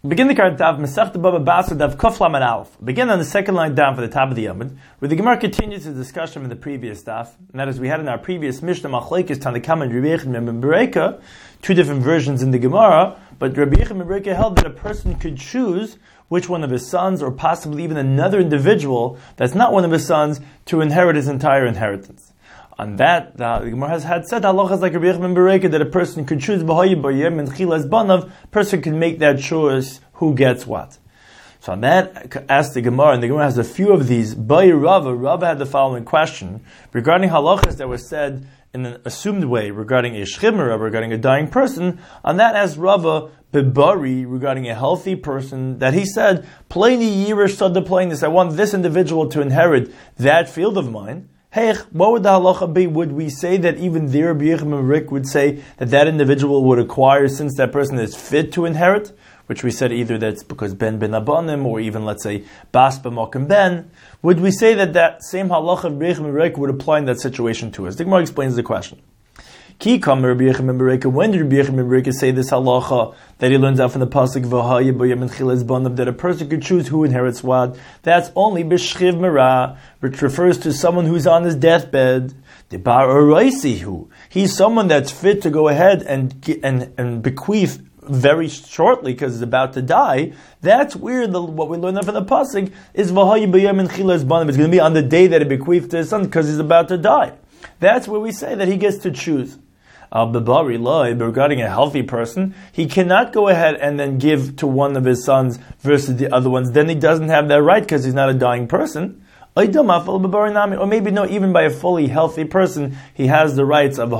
Begin the card Tav Masechta Baba Basra Dav Kuf Lamed Aleph. Begin on the second line down for the top of the Yamud, where the Gemara continues the discussion from the previous Daf, and that is we had in our previous Mishnah Machlekes Tanakama and Rabbi Yechon ben Bereka, two different versions in the Gemara, but Rabbi Yechon ben Bereka held that a person could choose which one of his sons, or possibly even another individual that's not one of his sons, to inherit his entire inheritance. On that, the Gemara has had said halachas like Rabbi Yechon ben Bereka that a person could choose b'hoyi b'yem and chilas banav. Person can make that choice who gets what. So on that, asked the Gemara, and the Gemara has a few of these. By Rava, Rava had the following question regarding halachas that were said in an assumed way regarding a shchimera, regarding a dying person. On that, asked Rava Bibari regarding a healthy person that he said, "Plaini yirish sada plainis. I want this individual to inherit that field of mine." Hey, what would the halacha be? Would we say that even there, Rabbi Yechon ben Bereka would say that individual would acquire since that person is fit to inherit? Which we said either that's because ben abanim, or even let's say bas b'makom ben. Would we say that same halacha of Rabbi Yechon ben Bereka would apply in that situation to us? The Gemara explains the question. Ki kam Rabbi Yechon ben Bereka. When did Rabbi Yechon ben Bereka say this halacha that he learns out from the pasuk v'haya b'yam chilas banav that a person could choose who inherits what? That's only b'shchiv mera, which refers to someone who's on his deathbed. Debar oraisihu. He's someone that's fit to go ahead and bequeath very shortly because he's about to die. That's where what we learn from the pasuk is v'haya b'yam chilas banav. It's going to be on the day that he bequeathed to his son because he's about to die. That's where we say that he gets to choose. Regarding a healthy person, he cannot go ahead and then give to one of his sons versus the other ones. Then he doesn't have that right because he's not a dying person. Or maybe no, even by a fully healthy person, he has the rights of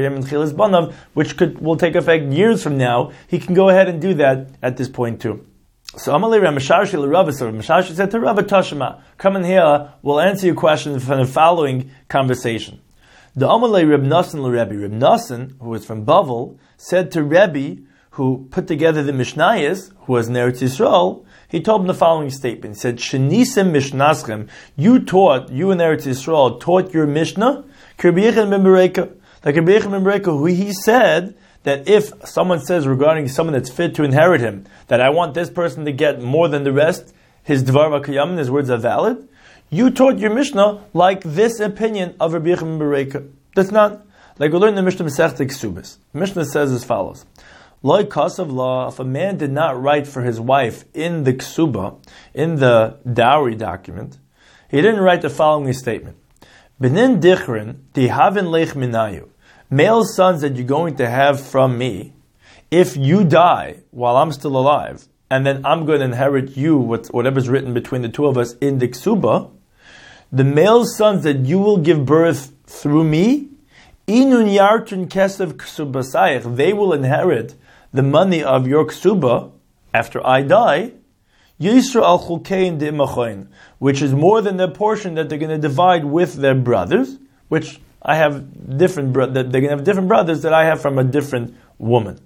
which will take effect years from now. He can go ahead and do that at this point too. So Amalei Ramashashi said to Rabbi Tashima, come in here, we'll answer your question from the following conversation. The Amalei Reb Nassan l'Rebbe. Reb Nassan, who was from Bavel, said to Rebbe, who put together the Mishnayos, who was in Eretz Yisrael, he told him the following statement. He said, Shenisem Mishnaschem, you in Eretz Yisrael taught your Mishnah, Rabbi Yechon ben Bereka. Like Rabbi Yechon ben Bereka, who he said that if someone says regarding someone that's fit to inherit him, that I want this person to get more than the rest, his Dvar V'Kayam, his words are valid, you taught your Mishnah like this opinion of Rabbi Yechon ben Bereka. That's not, like we learned in the Mishnah Masechta Ksubis. The Mishnah says as follows. Loi kasav law, if a man did not write for his wife in the Ksuba, in the dowry document, he didn't write the following statement. Benin dichrin, dihavin lech minayu. Male sons that you're going to have from me, if you die while I'm still alive, and then I'm going to inherit you, whatever's written between the two of us in the Ksuba, the male sons that you will give birth through me, inun yartun kesev ksubasayich, they will inherit the money of your ksuba after I die, yisra al chulkein dimachoin, which is more than the portion that they're going to divide with their brothers, which I have different that they're going to have different brothers that I have from a different woman.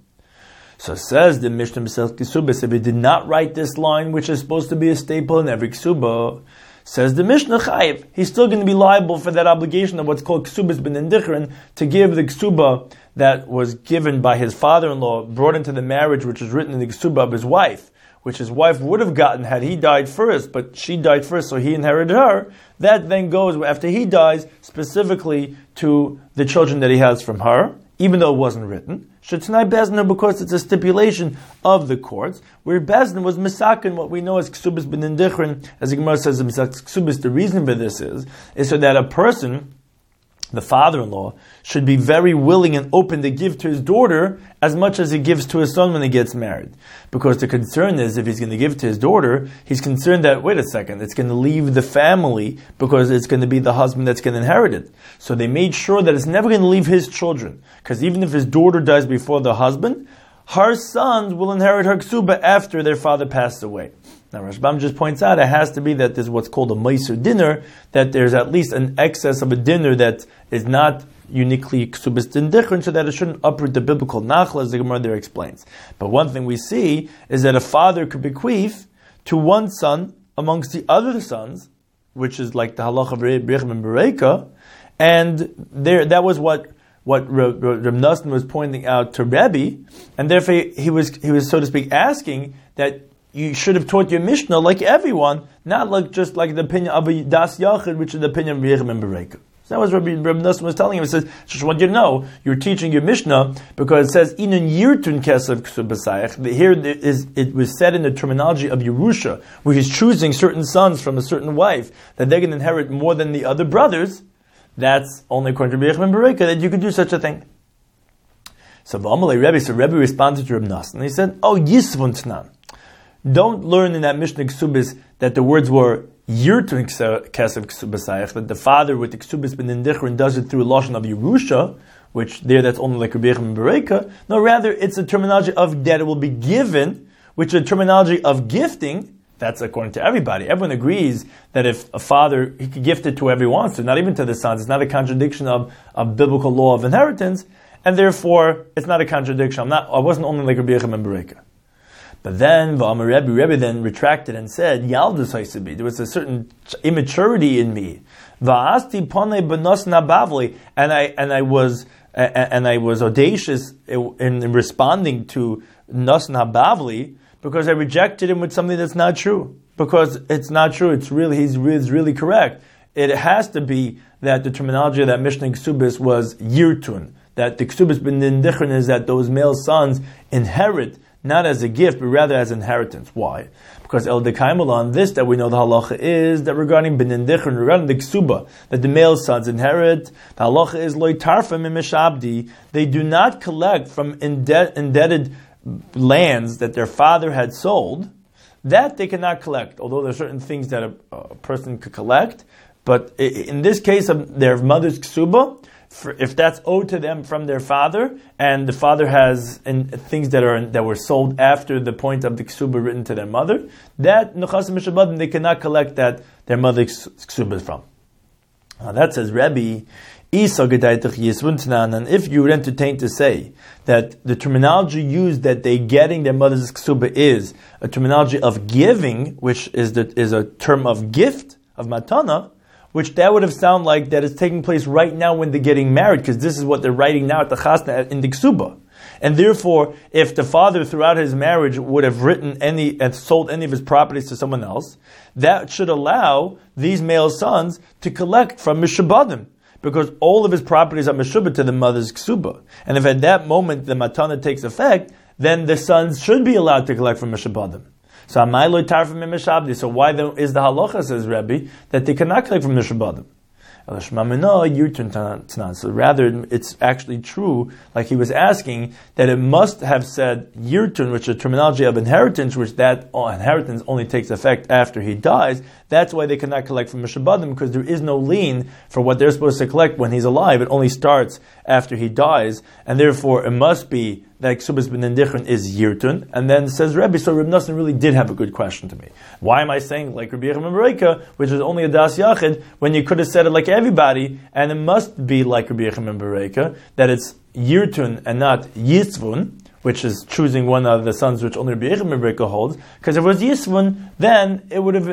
So says the Mishnah Masechta Ksubas, if he did not write this line, which is supposed to be a staple in every ksuba, says the Mishnah Chayiv, he's still going to be liable for that obligation of what's called Ksubas ben Indichrin, to give the Ksuba that was given by his father-in-law, brought into the marriage, which is written in the Ksuba of his wife, which his wife would have gotten had he died first, but she died first, so he inherited her. That then goes, after he dies, specifically to the children that he has from her, even though it wasn't written. Shetzanai Bezdin, because it's a stipulation of the courts, where Bezdin was misakin, what we know as Ksubas ben Indichrin, as the Gemara says in Ksubas. The reason for this is so that a person, the father-in-law, should be very willing and open to give to his daughter as much as he gives to his son when he gets married. Because the concern is, if he's going to give to his daughter, he's concerned that, wait a second, it's going to leave the family because it's going to be the husband that's going to inherit it. So they made sure that it's never going to leave his children. Because even if his daughter dies before the husband, her sons will inherit her ksuba after their father passed away. Now Rashbam just points out it has to be that there's what's called a meiser dinner, that there's at least an excess of a dinner that is not uniquely ksubas dindichrin, so that it shouldn't uproot the biblical nachla, as the Gemara there explains. But one thing we see is that a father could bequeath to one son amongst the other sons, which is like the halacha of Rabbi Yechon ben Bereka, and that was what Reb Nassan was pointing out to Rebbe, and therefore he was so to speak asking that you should have taught your Mishnah like everyone, not like just like the opinion of a Das Yachid, which is the opinion of Yechim and Bereka. So that was Rabbi Nassim was telling him. He says, just want you to know, you're teaching your Mishnah because it says, Inun Yirtun Kesav Ksub B'Sayach. Here it was said in the terminology of Yerusha, where he's choosing certain sons from a certain wife, that they can inherit more than the other brothers. That's only according to Yechim and Bereka that you could do such a thing. So Rebbe responded to Rabbi Nassim, and he said, oh, Yisvun Tnan. Don't learn in that Mishnah Ksubis that the words were Yirtun Kesav Ksubasayach, that the father with the Ksubis ben Indichrin does it through a lashon of Yerusha, which there that's only like Rabbi Yechim and Bereka. No, rather it's a terminology of that it will be given, which is a terminology of gifting. That's according to everybody. Everyone agrees that if a father, he could gift it to whoever he wants to, not even to the sons. It's not a contradiction of biblical law of inheritance, and therefore it's not a contradiction. I wasn't only like Rabbi Yechim and Bereka. But then, Rebbe then retracted and said, Yaldus Haisabi, there was a certain immaturity in me. Va'asti pone benos nabavli, and I was audacious in responding to Nos Nabavli, because I rejected him with something that's not true. Because it's not true, he's really correct. It has to be that the terminology of that Mishnah Ksubis was Yirtun, that the Ksubis ben Indichrin is that those male sons inherit not as a gift, but rather as inheritance. Why? Because El Dekaimel on this, that we know the halacha is that regarding Ben Indichrin, regarding the Ksuba, that the male sons inherit, the halacha is Loi Tarfa Mimeshabdi, they do not collect from indebted lands that their father had sold, that they cannot collect. Although there are certain things that a person could collect, but in this case of their mother's Ksuba, if that's owed to them from their father, and the father has things that were sold after the point of the ksuba written to their mother, that nechasim mishabadim they cannot collect that their mother's ksuba is from. Now that says Rebbe, and if you would entertain to say that the terminology used that they getting their mother's ksuba is a terminology of giving, which is a term of gift of matana, which that would have sounded like that is taking place right now when they're getting married, because this is what they're writing now at the chasna in the ksuba. And therefore, if the father throughout his marriage would have written and sold any of his properties to someone else, that should allow these male sons to collect from mishabadim, because all of his properties are mishabad to the mother's ksuba. And if at that moment the matana takes effect, then the sons should be allowed to collect from mishabadim. So why then is the halacha, says Rebbe, that they cannot collect from mishabadim? So rather, it's actually true, like he was asking, that it must have said yirtun, which is a terminology of inheritance, which that inheritance only takes effect after he dies. That's why they cannot collect from mishabadim, because there is no lien for what they're supposed to collect when he's alive. It only starts after he dies, and therefore it must be that Ksubas ben Indichrin is Yirtun. And then says Rebbe, so Reb Nassim really did have a good question to me. Why am I saying like Rabbi Yechim and Bereka, which is only a Das Yachid, when you could have said it like everybody, and it must be like Rabbi Yechim and Bereka, that it's Yirtun and not Yitzvun, which is choosing one of the sons which only Rabbi Yechim and Bereka holds. Because if it was Yitzvun, then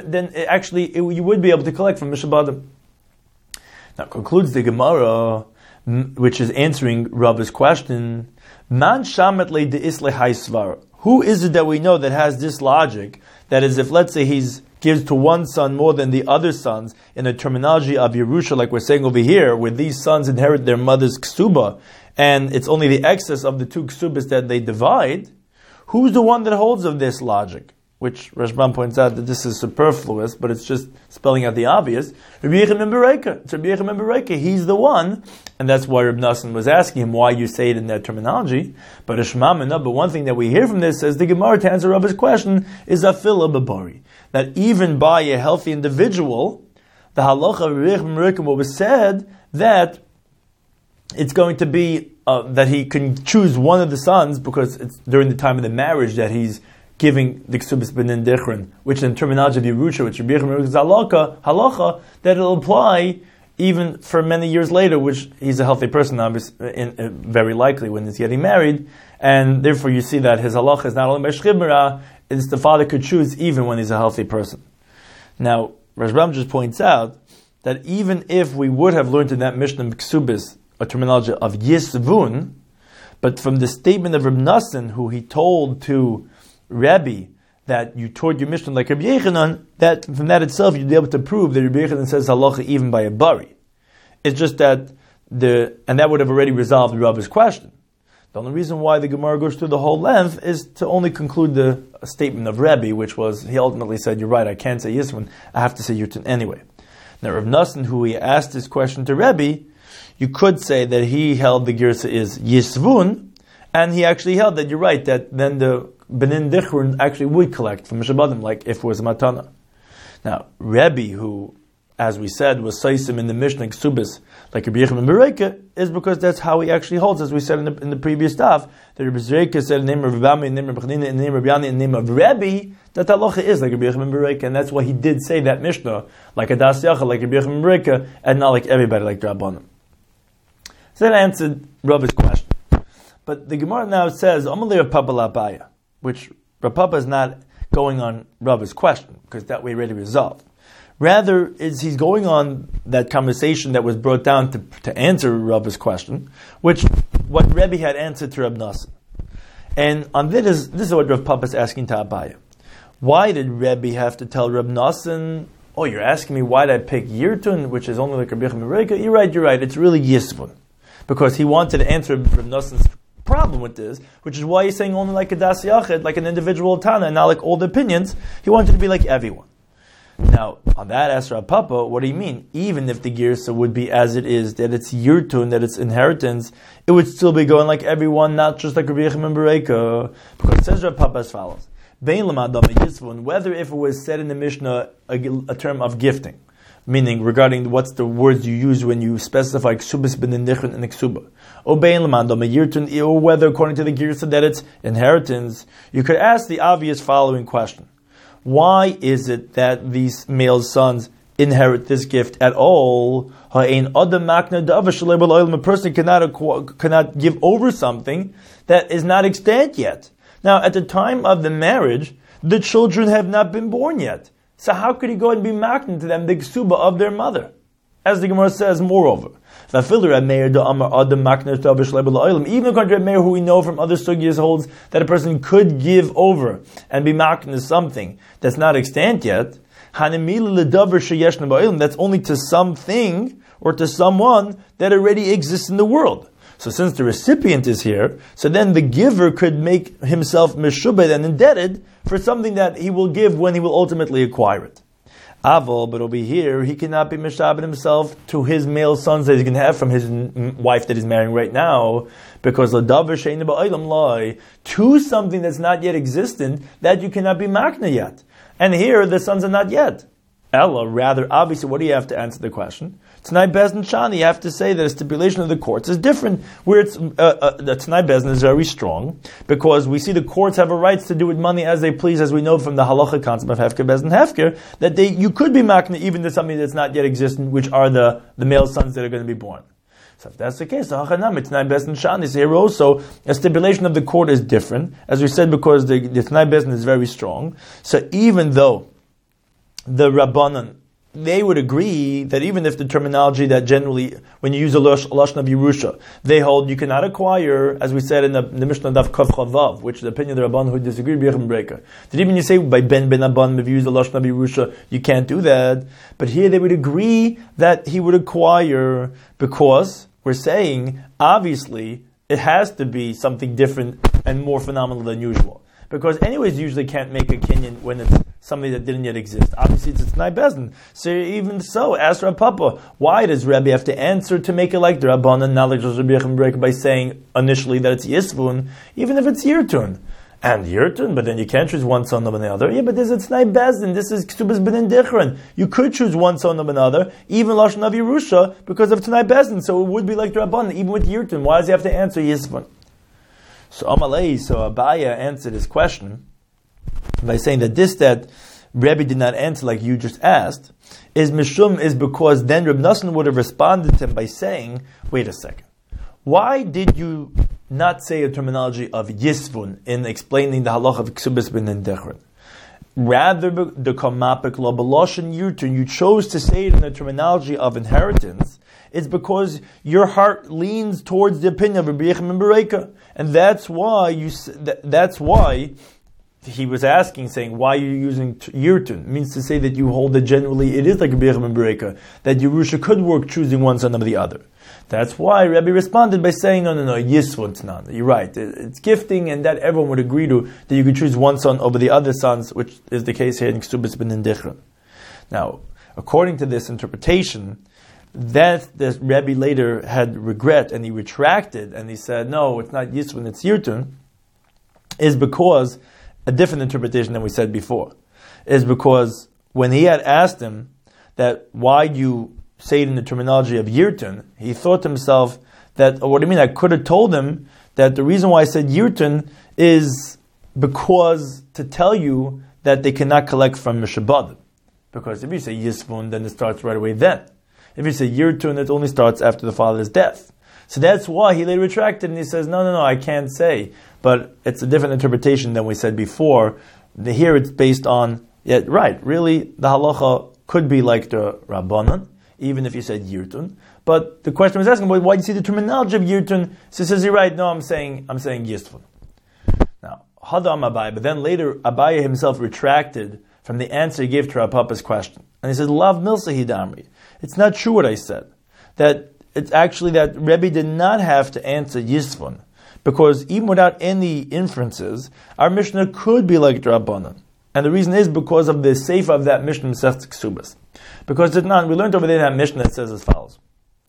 you would be able to collect from Mishabadim. Now concludes the Gemara, which is answering Rabbi's question. Man shamet le de isle haisvar. Who is it that we know that has this logic? That is, if let's say he's gives to one son more than the other sons in the terminology of Yerusha, like we're saying over here, where these sons inherit their mother's ksuba, and it's only the excess of the two ksubas that they divide. Who's the one that holds of this logic? Which Rashbam points out that this is superfluous, but it's just spelling out the obvious. Rabbi Yechim and Bereka. It's Rabbi Yechim and Bereka. He's the one, and that's why Reb Nassim was asking him why you say it in that terminology. But one thing that we hear from this says the Gemara to answer Rabbi's question is afila babari, that even by a healthy individual, the halacha of Rabbi Yechim and Bereka was said that it's going to be that he can choose one of the sons because it's during the time of the marriage that he's giving the Ksubis ben Indichrin, which in terminology of Yerusha, which Rabbi Yechim is halacha, that it'll apply even for many years later, which he's a healthy person, obviously, very likely when he's getting married, and therefore you see that his halacha is not only by Shchibra, it's the father could choose even when he's a healthy person. Now, Rashbam just points out that even if we would have learned in that Mishnah Ksubis a terminology of Yisvun, but from the statement of Reb Nassim, who he told to Rebbe that you taught your Mishnah like Rabbi Yechanan, that from that itself you'd be able to prove that Rabbi Yechanan says halacha even by a bari. It's just that and that would have already resolved Rabbi's question. The only reason why the Gemara goes through the whole length is to only conclude the statement of Rebbe, which was, he ultimately said, you're right, I can't say Yisvun, I have to say Yirtun anyway. Now Rav Nassan, who he asked this question to Rebbe, you could say that he held the Girsa is Yisvun, and he actually held that you're right, that then the Benin Dichrun actually would collect from Shabbatim, like if it was a Matana. Now, Rebbe, who, as we said, was Saisim in the Mishnah Ksubis, like Rabbi Yechim and Bereka, is because that's how he actually holds, as we said in the previous daf, that Rabbi Zereka said in the name of Rabbi Ami, in the name of Rabbi Chanina, in the name of Rabbi Yani, in the name of Rebbe, that halacha is like Rabbi Yechim and Bereka, and that's why he did say that Mishnah, like a Das Yacha, like Rabbi Yechim and Bereka, and not like everybody, like Rabbanim. So that answered Rabbi's question. But the Gemara now says, Amalei Rav Papa Labaya, which Rav Papa is not going on Rabbi's question, because that way already resolved. Rather, he's going on that conversation that was brought down to answer Rabbi's question, what Rebbe had answered to Reb Nassan. And on this is what Rav Papa is asking to Abaya. Why did Rebbe have to tell Reb Nassan, oh, you're asking me why did I pick Yirtun, which is only like Rabbi Yechim Bereka? You're right, it's really Yisvun. Because he wanted to answer Reb Nassan's problem with this, which is why he's saying only like a Das Yachid, like an individual Tana, and not like all the opinions. He wanted to be like everyone. Now, on that, asked Rav Papa, what do you mean? Even if the Girsa would be as it is, that it's Yirtun, that it's inheritance, it would still be going like everyone, not just like Rabbi Yechim and Bereka. Because it says Rav Papa as follows. Whether if it was said in the Mishnah a term of gifting, meaning regarding what's the words you use when you specify ksubis ben nichron and ksuba, or whether according to the Girsa that it's inheritance, you could ask the obvious following question. Why is it that these male sons inherit this gift at all? A person cannot give over something that is not extant yet. Now, at the time of the marriage, the children have not been born yet. So how could he go and be makna to them the ksuba of their mother? As the Gemara says, moreover, even according to Meir, who we know from other sugyas holds that a person could give over and be makna something that's not extant yet, that's only to something or to someone that already exists in the world. So since the recipient is here, so then the giver could make himself meshubed and indebted for something that he will give when he will ultimately acquire it. Aval, but over here, he cannot be meshabed himself to his male sons that he's going to have from his wife that he's marrying right now, because to something that's not yet existent, that you cannot be makna yet. And here, the sons are not yet. Ella, rather, obviously, what do you have to answer the question? T'nai Bezdin Shani, you have to say that a stipulation of the courts is different, where it's the T'nai Bezdin is very strong, because we see the courts have a right to do with money as they please, as we know from the halacha concept of Hefker Bezdin Hefker, that you could be makna even to something that's not yet existent, which are the male sons that are going to be born. So if that's the case, T'nai Bezdin Shani, so here also, a stipulation of the court is different, as we said, because the T'nai Bezdin is very strong. So even though the Rabbanan, they would agree that even if the terminology that generally, when you use a lashon of Yerusha, they hold you cannot acquire, as we said in the Mishnah Daf Kav Chavav, which is the opinion of the Rabbanan who disagree with Yechim Breaker. That even you say by Ben Abban, if you use the lashon of Yerusha, you can't do that. But here they would agree that he would acquire, because we're saying, obviously, it has to be something different and more phenomenal than usual. Because anyways, you usually can't make a kinyan when it's something that didn't yet exist. Obviously, it's T'nai Bezdin. So even so, ask Rav Papa, why does Rebbe have to answer to make it like the Rabbanan, not like Rabbi Yechim Breaker, by saying initially that it's Yisvun, even if it's Yirtun? And Yirtun, but then you can't choose one son of another. Yeah, but this is T'nai Bezdin. This is Ksubas B'nin Dichron. You could choose one son of another, even Lashon of Yerusha, because of T'nai Bezdin. So it would be like the Rabbanan, even with Yirtun. Why does he have to answer Yisvun? So Abaya answered his question by saying that Rebbe did not answer like you just asked is because then Reb Nassan would have responded to him by saying, wait a second, why did you not say a terminology of Yisvun in explaining the halacha of Ksubis ben Dechron? Rather, the Kamapik Lo B'Loshen Yirtun, you chose to say it in the terminology of inheritance. It's because your heart leans towards the opinion of Rabbi Yechim and Bereka, and that's why he was asking, saying, why are you using Yirtun? It means to say that you hold that generally it is like a Birchim and Bereka, that Yerusha could work choosing one son over the other. That's why Rebbe responded by saying, no, Yisvun Tanan. You're right. It's gifting, and that everyone would agree to, that you could choose one son over the other sons, which is the case here in Ksubas ben Indichron. Now, according to this interpretation, that the Rebbe later had regret, and he retracted, and he said, no, it's not Yisvun, it's Yirtun, is because a different interpretation than we said before, is because when he had asked him that why you say it in the terminology of Yirtun, he thought to himself that, what do you mean? I could have told him that the reason why I said Yirtun is because to tell you that they cannot collect from Mishabadim. Because if you say Yisvun, then it starts right away then. If you say Yirtun, it only starts after the father's death. So that's why he later retracted and he says, no, I can't say. But it's a different interpretation than we said before. Here it's based on, really, the halacha could be like the Rabbanan, even if you said Yirtun. But the question was asking, why do you see the terminology of Yirtun? So he says, you're right, no, I'm saying Yisvun. Now, Hadam Abai, but then later Abai himself retracted from the answer he gave to Rav Papa's question. And he said, Lav Milsa Hidamri. It's not true what I said. That it's actually that Rebbe did not have to answer Yisvun, because even without any inferences, our Mishnah could be like Rabbanan. And the reason is because of the seif of that Mishnah, Masechet Ksubas. Because we learned over there in that Mishnah, it says as follows.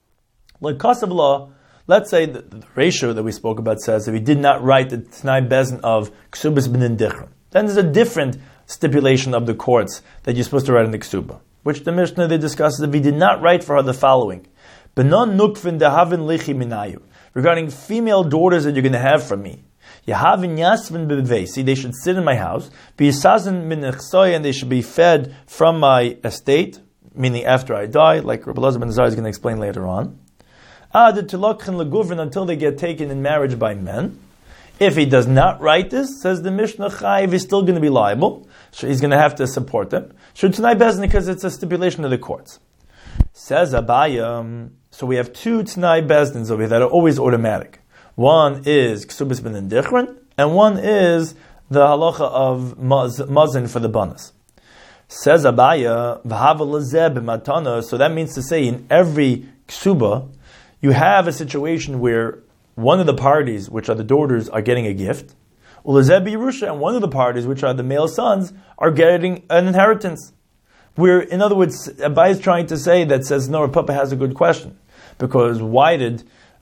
Like Kasav law, let's say the ratio that we spoke about says if he did not write the T'nai Bezin of Ksubas ben Indichron, then there's a different stipulation of the courts that you're supposed to write in the Ksuba, which the Mishnah they discusses if he did not write for her the following. Benon nukvin dehavin lichi minayu. Regarding female daughters that you're going to have from me. Yahavin yasvin bevesi, they should sit in my house. B'yisazin min nechsoy, and they should be fed from my estate, meaning after I die, like Rabbi Elazar ben Azar is going to explain later on. Ad tilokchen leguvin, until they get taken in marriage by men. If he does not write this, says the Mishnah, Chayiv is still going to be liable. So he's going to have to support them. Should T'nai Bezin, because it's a stipulation of the courts. Says Abaya, so we have two T'nai Bezdins over here that are always automatic. One is Ksubas ben Indichron, and one is the halacha of Mazin for the Banas. Says Abaya, V'hava lezeh b'matana, so that means to say in every Ksuba, you have a situation where one of the parties, which are the daughters, are getting a gift, ulezeh b'Yerusha, and one of the parties, which are the male sons, are getting an inheritance. Where, in other words, Abai is trying to say that says, no, Papa has a good question. Because why did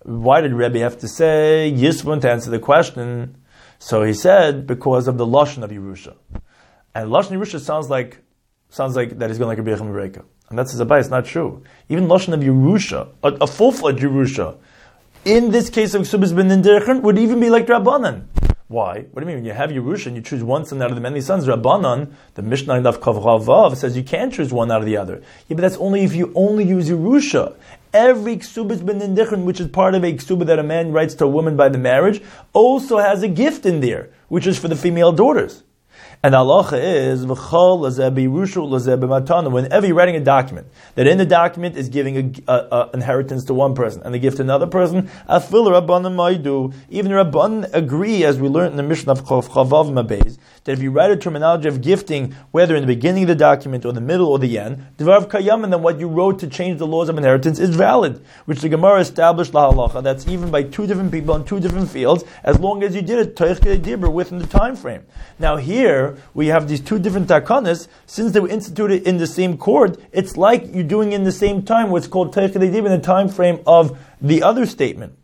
Rebbe have to say Yisvun to answer the question? So he said, because of the Lashon of Yerusha. And Lashon Yerusha sounds like that he's going like a Birchim Bereka. And that says Abai, it's not true. Even Lashon of Yerusha, a full-fledged Yerusha, in this case of Ksubas ben Indichron, would even be like Rabbanan. Why? What do you mean? When you have Yerusha and you choose one son out of the many sons, Rabbanan, the Mishnah in Daf Kav Vav says you can't choose one out of the other. Yeah, but that's only if you only use Yerusha. Every Ksubas ben Indichron, which is part of a Ksuba that a man writes to a woman by the marriage, also has a gift in there, which is for the female daughters. And halacha is v'chol lazeh b'Yerusha lazeh b'matana. Whenever you're writing a document, that in the document is giving a inheritance to one person and a gift to another person, afil Rabbanan maidu. Even Rabbanan agree, as we learned in the Mishnah of Chavav Mabez, that if you write a terminology of gifting, whether in the beginning of the document or the middle or the end, Dvarav Kayam, and then what you wrote to change the laws of inheritance is valid, which the Gemara established la halacha. That's even by two different people in two different fields, as long as you did it toich dibur within the time frame. Now here we have these two different takanas. Since they were instituted in the same court, it's like you're doing in the same time what's called toich dibur in the time frame of the other statement.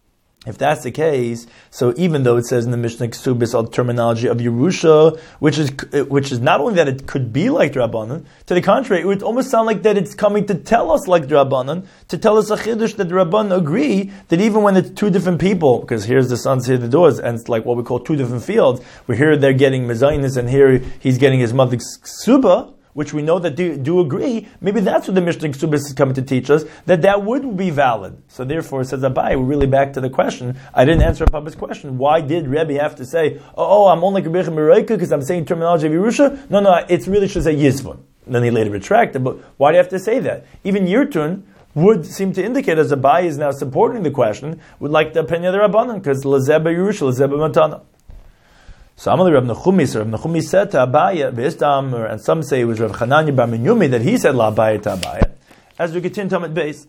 If that's the case, so even though it says in the Mishnah Ksubis al terminology of Yerusha, which is not only that it could be like Rabbanan, to the contrary, it would almost sound like that it's coming to tell us like Rabbanan, to tell us a chiddush that the Rabbanan agree that even when it's two different people, because here's the sons, here the daughters, and it's like what we call two different fields, where here they're getting mezainis and here he's getting his mother's ksuba, which we know that do agree, maybe that's what the Mishnah Ksubis is coming to teach us, that would be valid. So therefore, it says Abai, we're really back to the question. I didn't answer Papa's question. Why did Rebbe have to say, I'm only like a Birchim Bereka because I'm saying terminology of Yerusha? No, it really should say Yisvun. Then he later retracted, but why do you have to say that? Even Yirtun would seem to indicate, as Abai is now supporting the question, would like the opinion of the Rabbanan, because Lazeba Yerusha, Lazeba Matana. So Amalei Rav Nachumi, so Rav Nachumi said to Abaya, V'istam, and some say it was Rav Chananya bar Minyumi that he said La Abaya to Abaya. As we continue to base,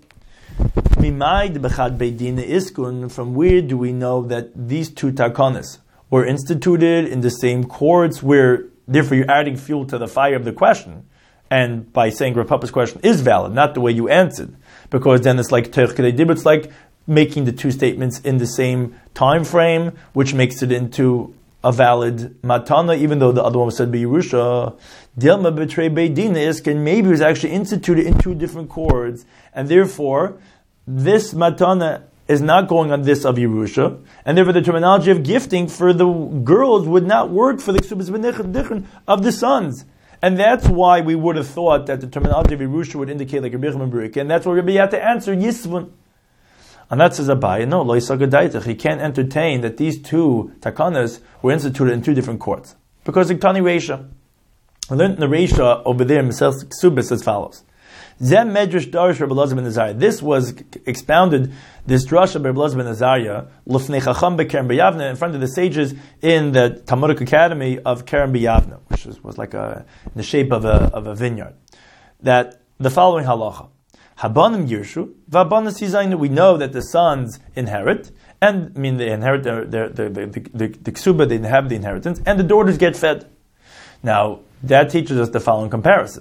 from where do we know that these two takonas were instituted in the same courts, where therefore you're adding fuel to the fire of the question, and by saying Rav Papa's question is valid, not the way you answered, because then it's like Teich Kedei Dibur, it's like making the two statements in the same time frame, which makes it into a valid matana, even though the other one was said by Yerusha. Dilma betray Beidin Iskin, maybe it was actually instituted in two different chords, and therefore this matana is not going on this of Yerusha, and therefore the terminology of gifting for the girls would not work for the ksubas b'nichad of the sons. And that's why we would have thought that the terminology of Yerusha would indicate like Rabbi Yochanan ben Beroka, and that's why Rabbi had to answer Yisvun. And that says Abaye, no, lo yisagadaitach. He can't entertain that these two takanas were instituted in two different courts. Because of Tani Reisha. We learned in the Reisha over there in Mesel Ksubis as follows. Zem Medrash Darish Rabbi Elazar ben Azariah. This was expounded, this Drash of Rabbi Elazar ben Azariah, Lufnei Chacham beKerem b'Yavne, in front of the sages in the Talmudic Academy of Kerem b'Yavne, which was like in the shape of a vineyard. That the following halacha. Habanim Yirshu, Vabanas Yizaynu. We know that the sons inherit, and they inherit the ksuba, they have the inheritance, and the daughters get fed. Now, that teaches us the following comparison.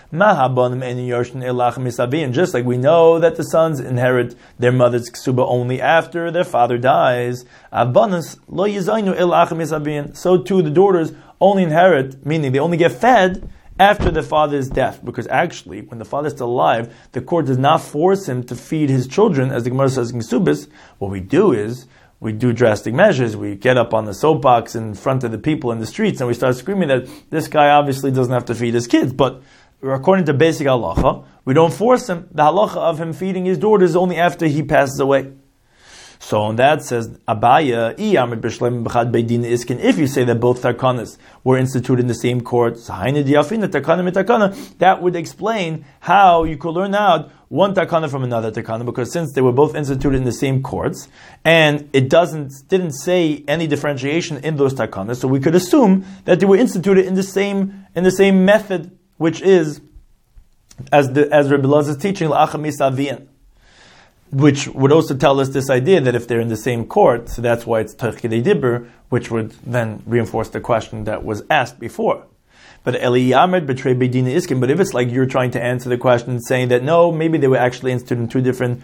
Just like we know that the sons inherit their mother's ksuba only after their father dies, so too the daughters only inherit, meaning they only get fed after the father's death, because actually, when the father is still alive, the court does not force him to feed his children, as the Gemara says in Ksubis. What we do is, we do drastic measures. We get up on the soapbox in front of the people in the streets, and we start screaming that this guy obviously doesn't have to feed his kids. But according to basic halacha, we don't force him. The halacha of him feeding his daughters is only after he passes away. So on that says Abaya, if you say that both takanas were instituted in the same court, that would explain how you could learn out one takana from another takana, because since they were both instituted in the same courts, and it didn't say any differentiation in those takanas, so we could assume that they were instituted in the same method, which is as Rabbi Elazar's teaching la'acham misavian. Which would also tell us this idea that if they're in the same court, so that's why it's Teich Kedei Dibur, which would then reinforce the question that was asked before. But Eli Yamed betray Beidina Iskin. But if it's like you're trying to answer the question saying that no, maybe they were actually instituted in two different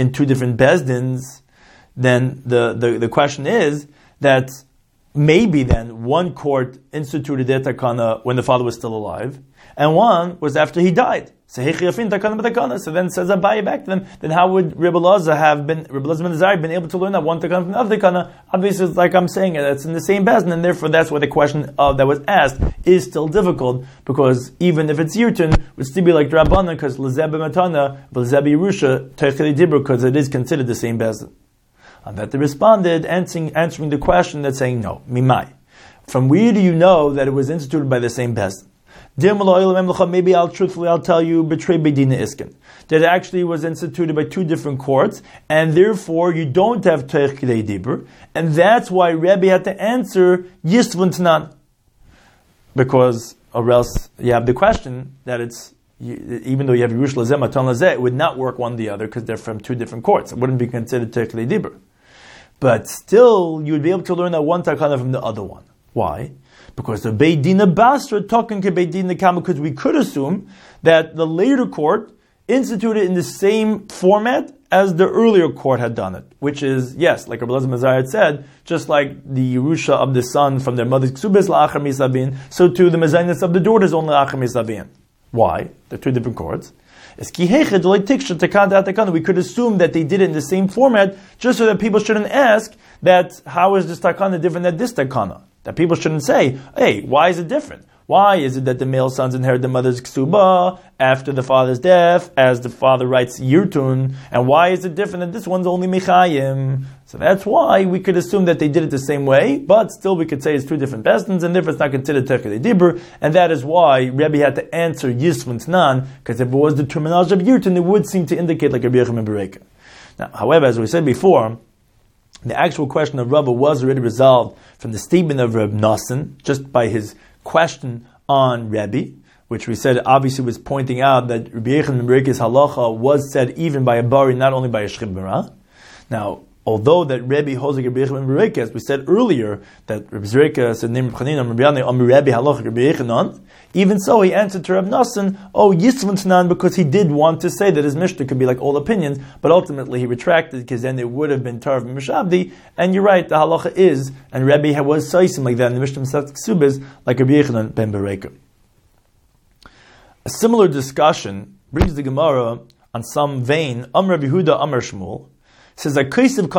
bezdins, then the question is that maybe then one court instituted their takana when the father was still alive, and one was after he died. So then says Abaye back to them, then how would Rabbi Elazar ben Azariah been able to learn that one takana from the other takana? Obviously, it's like I'm saying, it's in the same bezdin, and therefore that's why the question that was asked is still difficult, because even if it's Yirtun, it would still be like Drabanan, because Lezeb Matana, Lezeb Yerusha, Teich Kedei Dibur, because it is considered the same bezdin. And that they responded, answering the question that's saying no, mimai. From where do you know that it was instituted by the same bezdin? Maybe I'll tell you, betray Beidina Iskin, that it actually was instituted by two different courts, and therefore you don't have Teich Kedei Dibur, and that's why Rebbe had to answer Yisvun Tanan, because or else you have the question that even though you have Yerush Lazeh, Matan Lazeh, it would not work one or the other because they're from two different courts. It wouldn't be considered Teich Kedei Dibur. But still, you would be able to learn that one takana from the other one. Why? Because the Beidina Basra talking to Beidina Kama, because we could assume that the later court instituted in the same format as the earlier court had done it, which is, yes, like Rabbi Elazar ben Azariah had said, just like the Yerusha of the son from their mother's ksubas la'achar misavin, so too the mezainis of the daughters only la'achar misavin. Why? They're two different courts. We could assume that they did it in the same format, just so that people shouldn't ask that how is this takana different than this takana? That people shouldn't say, hey, why is it different? Why is it that the male sons inherit the mother's ksuba after the father's death, as the father writes yirtun, and why is it different that this one's only mechayim? So that's why we could assume that they did it the same way, but still we could say it's two different bestins, and therefore it's not considered Teich Kedei Dibur, and that is why Rebbe had to answer Yisvun Tanan, because if it was the terminology of yirtun, it would seem to indicate like Rabbi Yochanan ben Beroka. Now, however, as we said before, The actual question of Rava was already resolved from the statement of Reb Nosson, just by his question on Rebbe, which we said obviously was pointing out that Rabbi Yechon ben Berekes halacha was said even by a bari, not only by a shchib bara. Now, although that Rebbe holds like Rabbi Yechon ben Berekes, we said earlier that Rabbi Zereka said name Rabbi Chanina, Rabbi Yanai, Rebbe halacha Rabbi Yechonon. Even so, he answered to Reb Nosson, Yisvun Tanan, because he did want to say that his Mishnah could be like all opinions, but ultimately he retracted because then it would have been Tarv Mishabdi. And you're right, the halacha is, and Rebbe was Saisim like that in the Mishnah Masech Ksubas, like Rabbi Yechonon ben Berekes. A similar discussion brings the Gemara on some vein, Amar Yehuda, Amar Shmuel, says that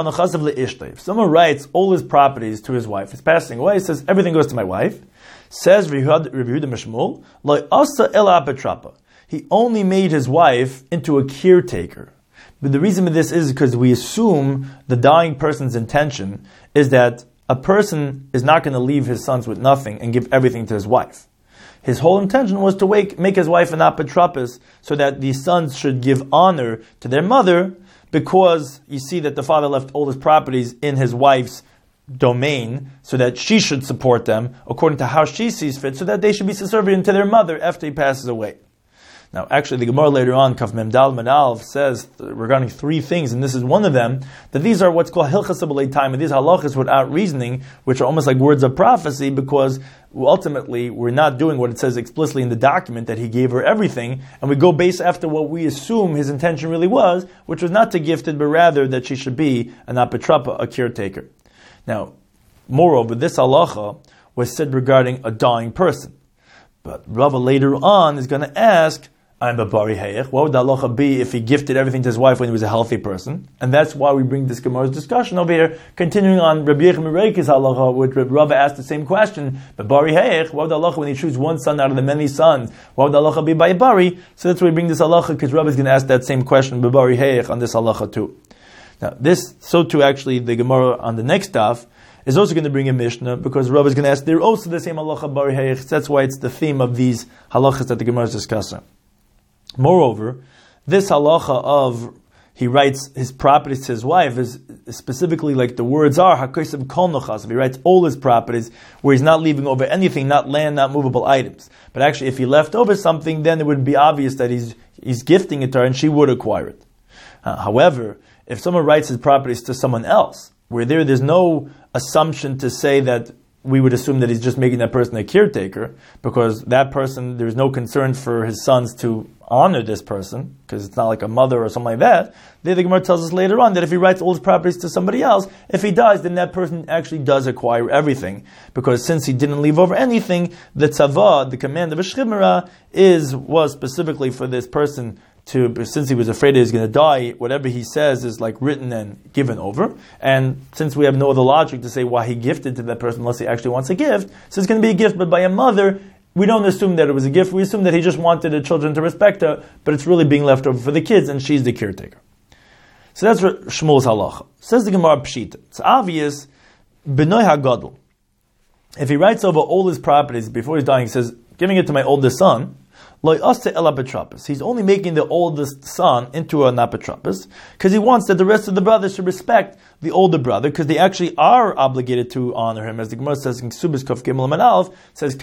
if someone writes all his properties to his wife, he's passing away, he says everything goes to my wife. Says Yehuda Mishmuel, Lo asa ela apetrapa. He only made his wife into a caretaker. But the reason for this is because we assume the dying person's intention is that a person is not going to leave his sons with nothing and give everything to his wife. His whole intention was to make his wife an apotropos so that the sons should give honor to their mother, because you see that the father left all his properties in his wife's domain so that she should support them according to how she sees fit, so that they should be subservient to their mother after he passes away. Now, actually, the Gemara later on, Kaf Mem Dal Medalv, says regarding three things, and this is one of them, that these are what's called Hilchas B'lei Time, and these halachas without reasoning, which are almost like words of prophecy, because ultimately we're not doing what it says explicitly in the document that he gave her everything, and we go based after what we assume his intention really was, which was not to gift it, but rather that she should be an apetrapa, a caretaker. Now, moreover, this halacha was said regarding a dying person. But Rava later on is going to ask, I'm a bari hayech. What would the halacha be if he gifted everything to his wife when he was a healthy person? And that's why we bring this Gemara's discussion over here, continuing on Rabbi Yechon ben Berekes halacha, which Rava asked the same question. But bari hayech, what would the halacha when he chooses one son out of the many sons? What would the halacha be by a bari? So that's why we bring this halacha, because Rava is going to ask that same question, but bari hayech, on this halacha too. Now, this, so too actually, the Gemara on the next daf is also going to bring a Mishnah, because Rava is going to ask, they're also the same halacha bari hayech. That's why it's the theme of these halachas that the Gemara is discussing. Moreover, this halacha of he writes his properties to his wife is specifically like the words are hakosav kol nochas. He writes all his properties where he's not leaving over anything, not land, not movable items. But actually, if he left over something, then it would be obvious that he's gifting it to her, and she would acquire it. However, if someone writes his properties to someone else, where there's no assumption to say that we would assume that he's just making that person a caretaker, because that person, there's no concern for his sons to honor this person, because it's not like a mother or something like that. The Gemara tells us later on that if he writes all his properties to somebody else, if he dies, then that person actually does acquire everything, because since he didn't leave over anything, the tzava, the command of a shchimera, was specifically for this person since he was afraid he was going to die, whatever he says is like written and given over. And since we have no other logic to say why he gifted to that person unless he actually wants a gift, so it's going to be a gift, but by a mother, we don't assume that it was a gift. We assume that he just wanted the children to respect her, but it's really being left over for the kids, and she's the caretaker. So that's Shmuel's halacha. Says the Gemara Pshita. It's obvious, B'noi HaGadol. If he writes over all his properties before he's dying, he says, giving it to my oldest son, he's only making the oldest son into an apotropos because he wants that the rest of the brothers should respect the older brother, because they actually are obligated to honor him. As the Gemara says in Ksubis Kaf Gimel Amud Aleph, says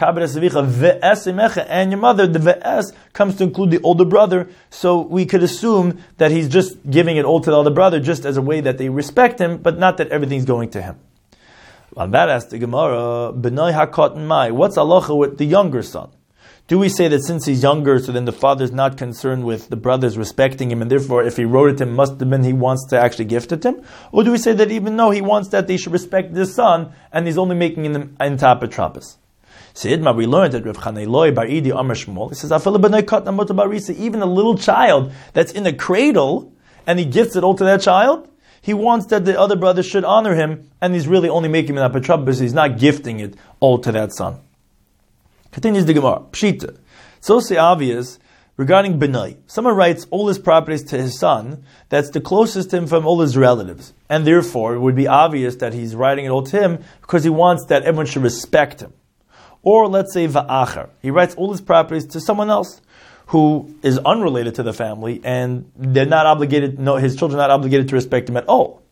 and your mother, the ve'es comes to include the older brother, so we could assume that he's just giving it all to the older brother just as a way that they respect him, but not that everything's going to him. On that asked the Gemara, B'nai HaKatan Mai, what's halacha with the younger son? Do we say that since he's younger, so then the father's not concerned with the brothers respecting him, and therefore if he wrote it to him, must have been he wants to actually gift it to him? Or do we say that even though he wants that they should respect this son, and he's only making him into apotropos? Seidma, we learned that Rav Chaneloi Bar Idi Amar Shmuel, he says, even a little child that's in a cradle, and he gifts it all to that child, he wants that the other brothers should honor him, and he's really only making him an apotropos, he's not gifting it all to that son. Continues the Gemara. Pshita. It's also obvious regarding Benai. Someone writes all his properties to his son, that's the closest to him from all his relatives. And therefore, it would be obvious that he's writing it all to him because he wants that everyone should respect him. Or let's say Va'achar. He writes all his properties to someone else who is unrelated to the family, and they're not obligated, his children are not obligated to respect him at all.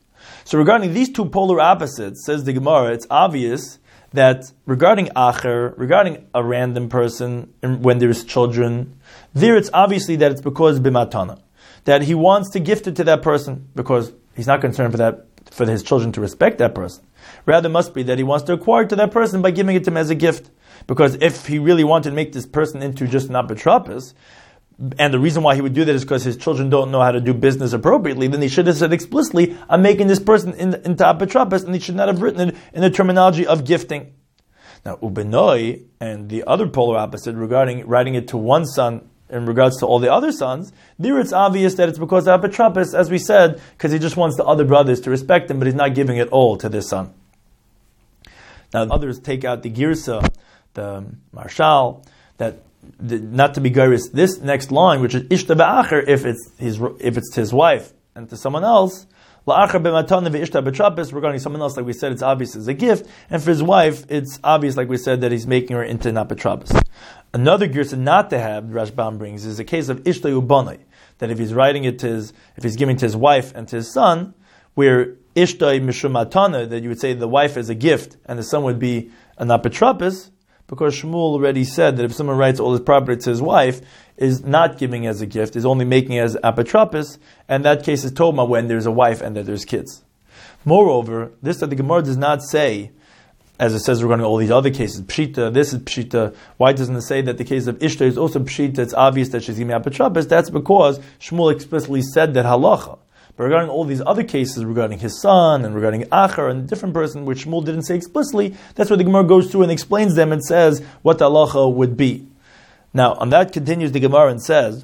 So regarding these two polar opposites, says the Gemara, it's obvious that regarding acher, regarding a random person, when there's children, there it's obviously that it's because bimatana, that he wants to gift it to that person because he's not concerned for his children to respect that person. Rather, it must be that he wants to acquire it to that person by giving it to him as a gift. Because if he really wanted to make this person into just an apotropos, and the reason why he would do that is because his children don't know how to do business appropriately, then he should have said explicitly, I'm making this person into apotropos, and he should not have written it in the terminology of gifting. Now, ubenoi, and the other polar opposite, regarding writing it to one son in regards to all the other sons, there it's obvious that it's because of apotropos, as we said, because he just wants the other brothers to respect him, but he's not giving it all to this son. Now, others take out the girsa, the marshal, that not to be gairis, this next line, which is ishta ba'acher, if it's to his wife and to someone else, la'acher b'matana ve'ishta b'trapis, regarding someone else, like we said, it's obvious as a gift, and for his wife, it's obvious, like we said, that he's making her into an apotropos. Another girsa not to have, Rashbam brings, is a case of ishta ubanai, that if he's writing it if he's giving to his wife and to his son, where ishta mishum matana, that you would say the wife is a gift, and the son would be an apotropos, because Shmuel already said that if someone writes all his property to his wife, is not giving as a gift, is only making as apotropos, and that case is toma when there's a wife and that there's kids. Moreover, this that the Gemara does not say, as it says regarding all these other cases, pshita, this is pshita, why doesn't it say that the case of Ishta is also pshita, it's obvious that she's giving apotropos? That's because Shmuel explicitly said that halacha. But regarding all these other cases, regarding his son and regarding Acher and a different person, which Shmuel didn't say explicitly, that's where the Gemara goes through and explains them and says what the halacha would be. Now, on that continues the Gemara and says,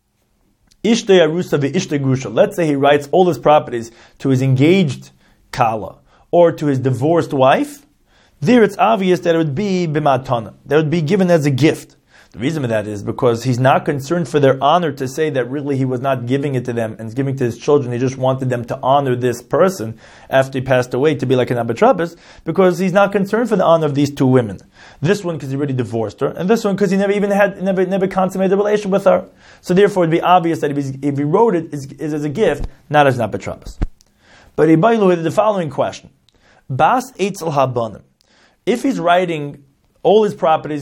Ishta Yarusa ve'ishta Grusha. Let's say he writes all his properties to his engaged Kala or to his divorced wife. There it's obvious that it would be b'matana, that would be given as a gift. The reason for that is because he's not concerned for their honor to say that really he was not giving it to them and giving to his children. He just wanted them to honor this person after he passed away to be like an apotropos, because he's not concerned for the honor of these two women. This one because he already divorced her, and this one because he never consummated a relation with her. So therefore it'd be obvious that if he wrote it is as a gift, not as an apotropos. But Ibailu had the following question. Bas Eitzel Habanim. If he's writing all his properties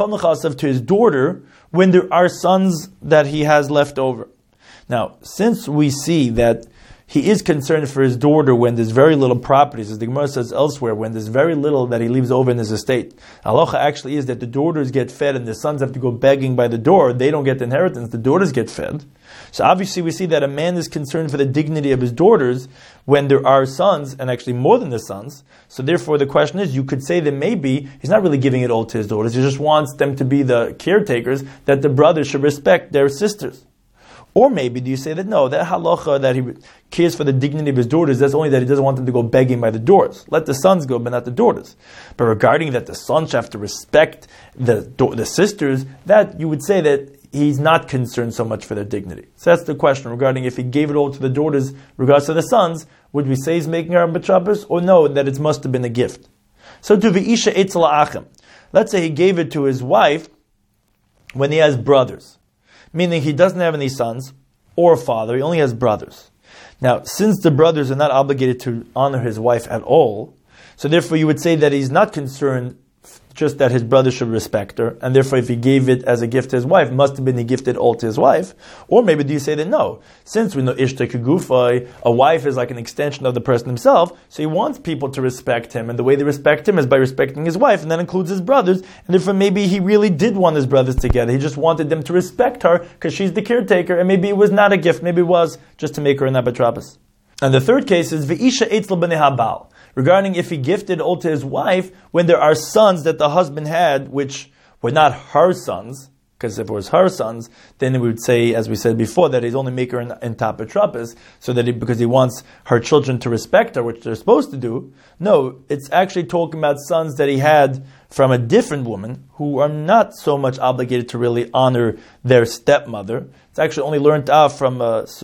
to his daughter when there are sons that he has left over. Now, since we see that he is concerned for his daughter when there's very little properties, as the Gemara says elsewhere, when there's very little that he leaves over in his estate. Halacha actually is that the daughters get fed and the sons have to go begging by the door. They don't get the inheritance, the daughters get fed. So obviously we see that a man is concerned for the dignity of his daughters when there are sons, and actually more than the sons. So therefore the question is, you could say that maybe he's not really giving it all to his daughters, he just wants them to be the caretakers, that the brothers should respect their sisters. Or maybe do you say that no, that halacha that he cares for the dignity of his daughters, that's only that he doesn't want them to go begging by the doors. Let the sons go, but not the daughters. But regarding that the sons have to respect the sisters, that you would say that he's not concerned so much for their dignity. So that's the question regarding if he gave it all to the daughters, regards to the sons, would we say he's making her apotropos, or no, that it must have been a gift? So to v'isha eitzel ha'achem, let's say he gave it to his wife when he has brothers. Meaning he doesn't have any sons or a father, he only has brothers. Now, since the brothers are not obligated to honor his wife at all, so therefore you would say that he's not concerned just that his brother should respect her, and therefore if he gave it as a gift to his wife, must have been he gifted all to his wife. Or maybe do you say that no, since we know Ishta Kegufai, a wife is like an extension of the person himself, so he wants people to respect him, and the way they respect him is by respecting his wife, and that includes his brothers, and therefore maybe he really did want his brothers together, he just wanted them to respect her, because she's the caretaker, and maybe it was not a gift, maybe it was just to make her an apotropos. And the third case is V'isha Eitzel B'nei Habal, regarding if he gifted all to his wife when there are sons that the husband had which were not her sons, because if it was her sons, then we would say, as we said before, that he's only making her in apotropos, so that because he wants her children to respect her, which they're supposed to do. No, it's actually talking about sons that he had from a different woman who are not so much obligated to really honor their stepmother. It's actually only learned out from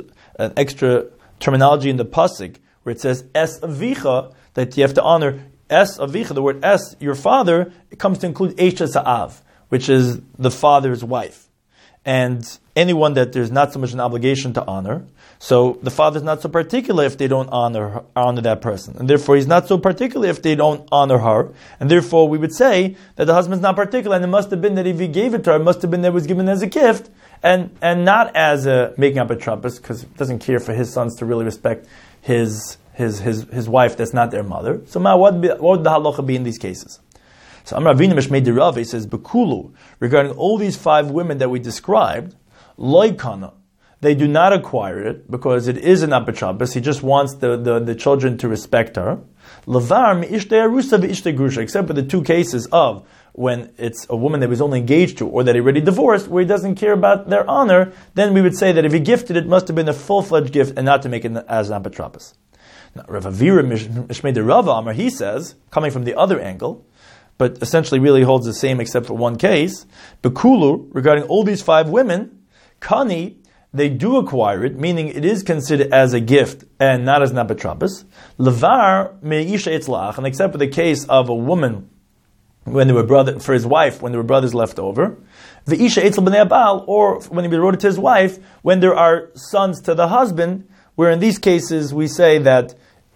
an extra terminology in the pasuk where it says es avicha, that you have to honor es avicha. The word es, your father, it comes to include eshes ha'av, which is the father's wife. and anyone that there's not so much an obligation to honor. So the father's not so particular if they don't honor that person, and therefore he's not so particular if they don't honor her, and therefore we would say that the husband's not particular, and it must have been that if he gave it to her, it must have been that it was given as a gift, and not as a making up a trumpet, because he doesn't care for his sons to really respect his wife that's not their mother. So what would the halacha be in these cases? So Amar Avinu Mishmei de Rav, he says, Bekulu, regarding all these 5 women that we described, loikana, they do not acquire it because it is an apotropos. He just wants the children to respect her. Lavar mi'ishtei arusa v'ishtei grusha, except for the 2 cases of when it's a woman that was only engaged to or that he already divorced, where he doesn't care about their honor, then we would say that if he gifted it, must have been a full-fledged gift and not to make it as an apotropos. Now, Rav Avira Mishmei de Rava Amar, he says, coming from the other angle, but essentially really holds the same except for one case, Bekulu, regarding all these 5 women, Kani, they do acquire it, meaning it is considered as a gift and not as an apotropos. Levar me'isha etzlach, and except for the case of a woman when they were for his wife when there were brothers left over, ve'isha etzel b'nei abal, or when he wrote it to his wife when there are sons to the husband, where in these cases we say that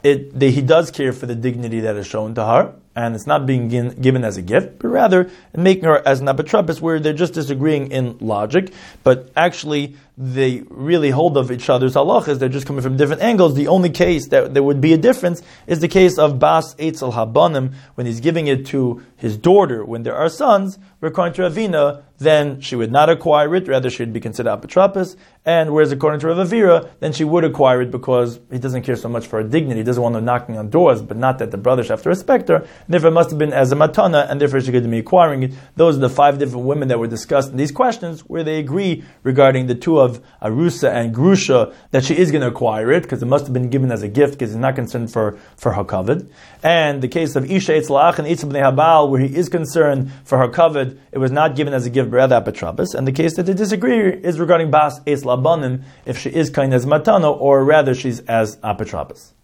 he does care for the dignity that is shown to her, and it's not being given as a gift, but rather making her as an apotropos, where they're just disagreeing in logic, but actually they really hold of each other's halachas. They're just coming from different angles. The only case that there would be a difference is the case of Bas Eitzel Habanim, when he's giving it to his daughter when there are sons, where according to Ravina, then she would not acquire it, rather she would be considered apotropos, and whereas according to Rav Avira, then she would acquire it because he doesn't care so much for her dignity, he doesn't want her knocking on doors, but not that the brothers have to respect her, and therefore it must have been as a matana, and therefore she could be acquiring it. Those are the 5 different women that were discussed in these questions, where they agree regarding the 2 of Arusa and Grusha, that she is going to acquire it, because it must have been given as a gift, because he's not concerned for her kavod. And the case of Isha Etzlach and Eitzel b'nei Habal, where he is concerned for her kavod, it was not given as a gift, but rather apotropos. And the case that they disagree is regarding Bas Eitzel Abanim, if she is kind as matano, or rather she's as apotropos.